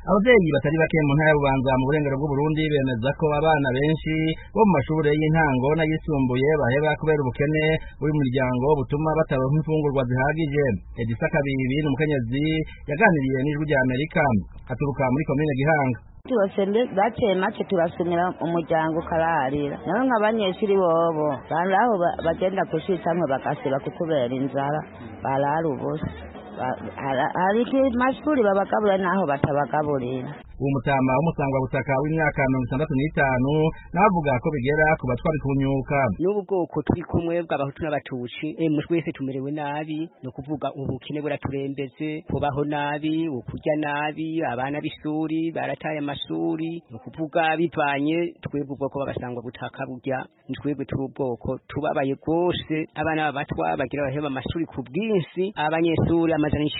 Abavyeyi batari bake mu ntara y'Ububanza mu burengero bw'Uburundi bemeza ko abana benshi bo mu mashure y'intango n'ayisumbuye baheba kubera ubukene buri mu miryango butuma bataronka imfungurwa zihagije. Edisa Kabibi n'umukenyezi yaganiriye n'Ijwi rya Amerika aturuka muri komine Gihanga. Tubasende bateye make turasumira umuryango kararira naho nk'abanyeshuri bobo baraho bagenda kushitsamwe bagasiba kukubera inzara barara ubusa hari mashuri babagabura naho batabagaburira. Uwo mutama w'umusangwa butaka w'imyaka 65 navuga ko bigera ku batwari kunyuka. N'ubu bwoko turi kumwe bw'abahutu n'abatuci mwese tumerewe nabi no kuvuga ubukene buraturembeze kubaho nabi ukurya nabi abana b'ishuri barataye amashuri no kuvuga bivanye twebwe ubwoko babasangwa butaka burya twebwe turi ubwoko tubabaye gose abana b'abatwa bagira baheba amashuri ku bwinshi abanyeshuri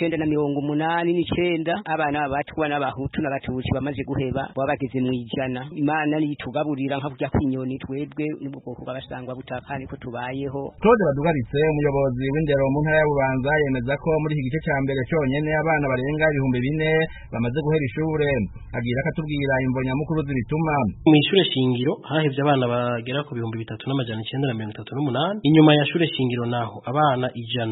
989 abana b'abatwa n'abahutu n'abatuci bamaze guheba wabageze mu ijana. Imana nitugaburira nka kujya kwinyoni twebwe n'ubwoko bw'abasangwa butaka niko tubayeho. Claude Badugaritse umuyobozi w'indero mu ntara y'Ububanza yemeza ko muri iki gice cya mbere cyonyene abana barenga 4,000 bamaze guhera ishure. Agira akatubwira imvo nyamukuru zibituma. Mu ishure shingiro hahevye abana bagera ku 3,938. Inyuma ya shure shingiro naho abana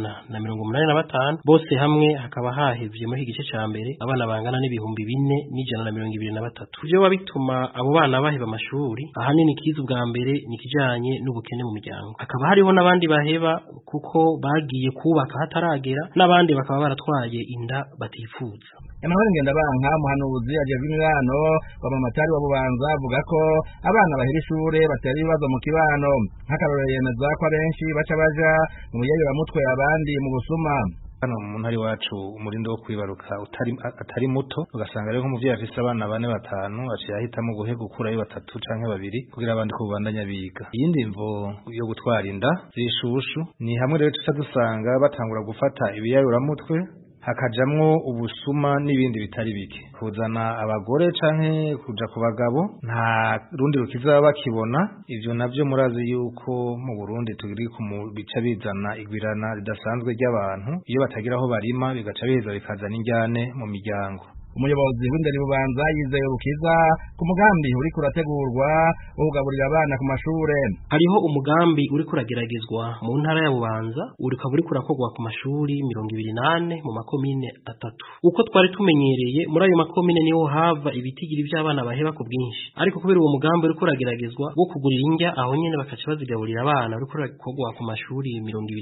185 bose hamwe hakaba hahevye muri iki gice cya mbere abana bangana n'ibihumbi 4,023. Ivyo bituma abo bana baheba amashuri ahanini kiza ubwa mbere nikijanye n'ubukene mu miryango. Akaba hariho n'abandi baheba kuko bagiye kubaka hataragera n'abandi bakaba baratwaye inda batifuza. Emmanuel Ngendabanka muhanuzi ajejwe imibano w'abamatari wa Bubanza avuga ko abana bahera ishure batera ibibazo mu kibano. Nk'akarorero yemeza ko abenshi baca baja mu mutwe abandi mu busuma. Hano mu ntari wacu umurindo wo kwibaruka atari muto ugasanga rero nk'umuvyeyi afise abana 4-5 aciye ahitamo guhe gukurayo 3 canke 2 kugira abandi ko bandanya biga. Iyindi mvo yo gutwara inda zishushu ni hamwe rero tuca dusanga batangura gufata ibiyayuramutwe hakajamwo ubusuma n'ibindi bitari bike kuzana abagore canke kuja ku bagabo nta rundi rukiza bakibona. Ivyo navyo murazi yuko mu Burundi tugiri ku bica bizana igwirana ridasanzwe ry'abantu iyo batagira aho barima bigaca biheza bikazana injyane mu miryango. Umuyobozi w'indero Bubanza yizeye urukiza ku mugambi uri kurategurwa wo kugaburira abana ku mashure. Hariho umugambi uri kurageragezwa mu ntara ya Bubanza uri kurakorwa ku mashuri 28 mu makomine 3. Uko twari tumenyereye muri ayo makomine niho hava ibitigiri by'abana baheba ku bwinshi, ariko kubera uwo mugambi uri kurageragezwa wo kugurira indya aho nyene bakaca bazigaburira abana uri kurakorwa ku mashuri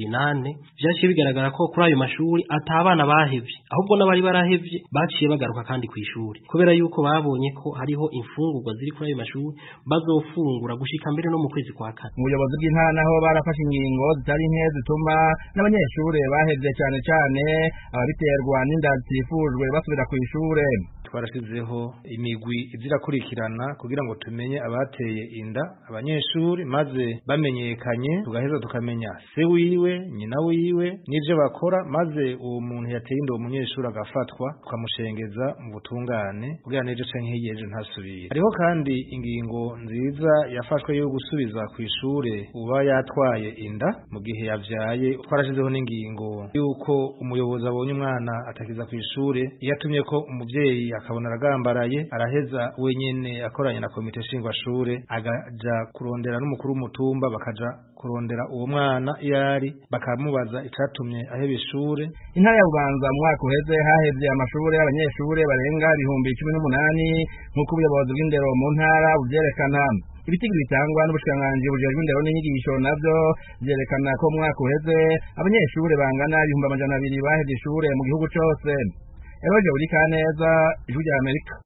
28 byashiye bigaragara ko kuri ayo mashuri atabana bahevye ahubwo n'abari barahevye baciye bagaruka kandi kwishuri kubera yuko babonye ko hariho imfungurwa ziri kuri ayo mashuri bazofungura gushika mbere no mu kwezi kwa kane. Umuyobozi bw'intara naho barafashe ingingo zitari nke zituma n'abanyeshure bahevye cyane cyane ababiterwa n'inda zitifujwe basubira kw'ishure. Twarashizeho imigwi izirakurikirana kugira ngo tumenye abateye inda abanyeshuri maze bamenyekanye tugaheza tukamenya se wiwe nyina wiwe n'ivyo bakora maze uwo muntu yateye inda umunyeshuri agafatwa tukamushengeza mu butungane kugira nejo canke yejo ntasubire. Hariho kandi ingingo nziza yafashwe yo gusubiza kw'ishure uba yatwaye inda mu gihe yavyaye. Twarashizeho n'ingingo yuko umuyobozi abonye umwana atakiza kw'ishure yatumye ko umuvyeyi akabona aragambaraye araheza wenyene akoranye na komite shingwashure agaja kurondera n'umukuru w'umutumba bakaja kurondera uwo mwana yari bakamubaza icatumye aheba ishure. Intara ya Bubanza mu mwaka uheze hahevye amashure y'abanyeshure barenga 18,000 nk'uko ubuyobozi bw'indero mu ntara buvyerekana. Ibitigi bitangwa n'ubushikiranganji bujejwe indero n'inyigisho navyo vyerekana ko mu mwaka uheze abanyeshure bangana 200,000 bahevye ishure mu gihugu cose. Eroje uri kaneza Ijwi rya Amerika.